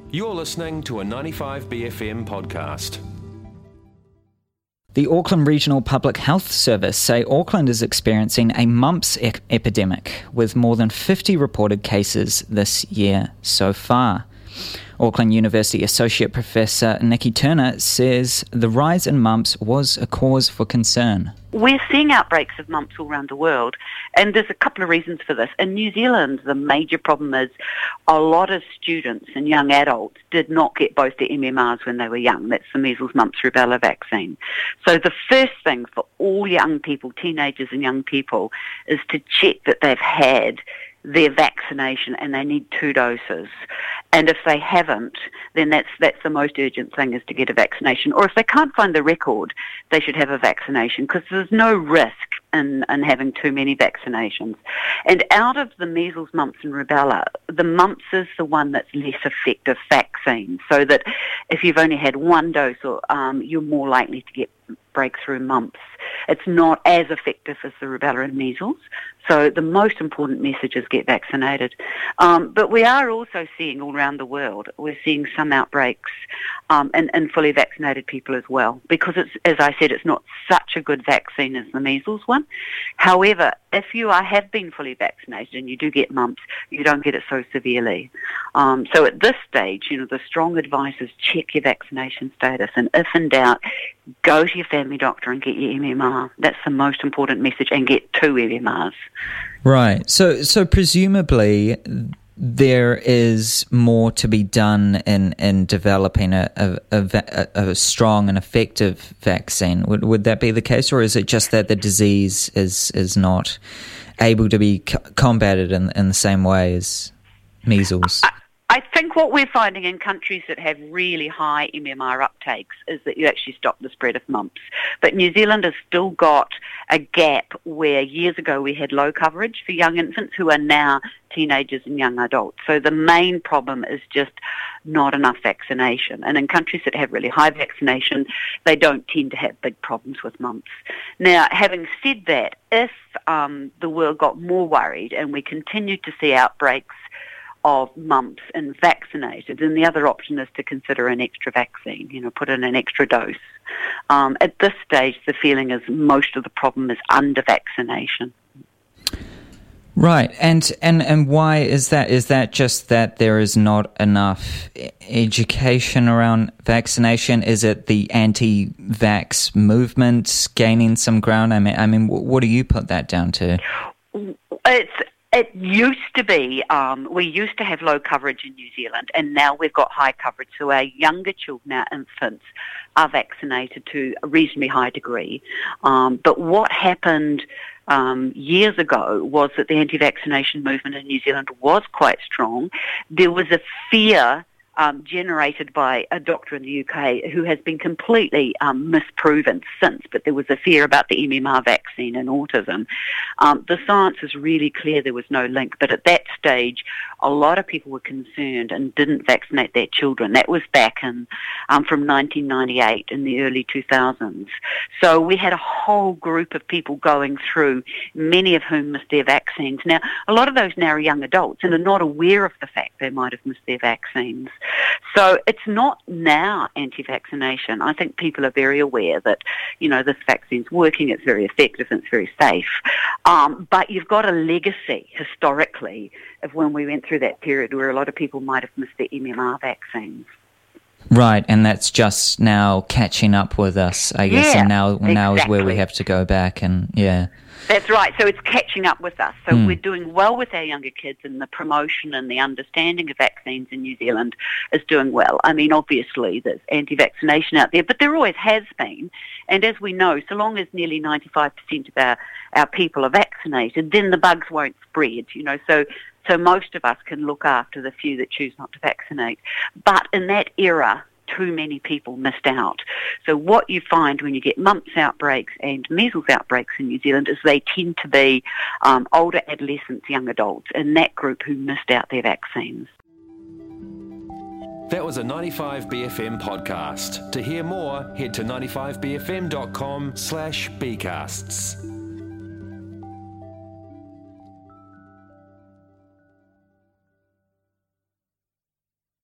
You're listening to a 95BFM podcast. The Auckland Regional Public Health Service say Auckland is experiencing a mumps epidemic, with more than 50 reported cases this year so far. Auckland University Associate Professor Nikki Turner says the rise in mumps was a cause for concern. We're seeing outbreaks of mumps all around the world, and there's a couple of reasons for this. In New Zealand, the major problem is a lot of students and young adults did not get both the MMRs when they were young. That's the measles, mumps, rubella vaccine. So the first thing for all young people, teenagers and young people, is to check that they've had their vaccination and they need 2 doses. And if they haven't, then that's the most urgent thing, is to get a vaccination. Or if they can't find the record, they should have a vaccination, because there's no risk in having too many vaccinations. And out of the measles, mumps and rubella, the mumps is the one that's less effective vaccine, so that if you've only had 1 dose, you're more likely to get breakthrough mumps. It's not as effective as the rubella and measles. So the most important message is get vaccinated. But we are also seeing all around the world, we're seeing some outbreaks in fully vaccinated people as well, because it's, as I said, it's not such a good vaccine as the measles one. However, if you have been fully vaccinated and you do get mumps, you don't get it so severely. So at this stage, the strong advice is check your vaccination status, and if in doubt, go to your family doctor and get your MMR. That's the most important message, and get 2 MMRs. Right. So presumably there is more to be done in developing a strong and effective vaccine. Would that be the case, or is it just that the disease is not able to be combated in the same way as measles? I think what we're finding in countries that have really high MMR uptakes is that you actually stop the spread of mumps. But New Zealand has still got a gap where years ago we had low coverage for young infants who are now teenagers and young adults. So the main problem is just not enough vaccination. And in countries that have really high vaccination, they don't tend to have big problems with mumps. Now, having said that, if the world got more worried and we continued to see outbreaks of mumps in vaccinated, and the other option is to consider an extra vaccine, put in an extra dose. At this stage, the feeling is most of the problem is under-vaccination. Right, and why is that? Is that just that there is not enough education around vaccination? Is it the anti-vax movement gaining some ground? I mean, what do you put that down to? It used to be, we used to have low coverage in New Zealand, and now we've got high coverage. So our younger children, our infants, are vaccinated to a reasonably high degree. But what happened years ago was that the anti-vaccination movement in New Zealand was quite strong. There was a fear generated by a doctor in the UK who has been completely misproven since, but there was a fear about the MMR vaccine and autism. The science is really clear there was no link, but at that stage, a lot of people were concerned and didn't vaccinate their children. That was back in from 1998 in the early 2000s. So we had a whole group of people going through, many of whom missed their vaccines. Now, a lot of those now are young adults and are not aware of the fact they might have missed their vaccines. So it's not now anti-vaccination. I think people are very aware that, this vaccine's working, it's very effective, and it's very safe. But you've got a legacy, historically, of when we went through that period where a lot of people might have missed their MMR vaccines. Right, and that's just now catching up with us, I guess, yeah, and now exactly. is where we have to go back and, yeah. That's right. So it's catching up with us. So we're doing well with our younger kids, and the promotion and the understanding of vaccines in New Zealand is doing well. I mean, obviously there's anti-vaccination out there, but there always has been. And as we know, so long as nearly 95% of our people are vaccinated, then the bugs won't spread, So most of us can look after the few that choose not to vaccinate. But in that era, too many people missed out. So what you find when you get mumps outbreaks and measles outbreaks in New Zealand is they tend to be older adolescents, young adults, in that group who missed out their vaccines. That was a 95BFM podcast. To hear more, head to 95bfm.com/bcasts.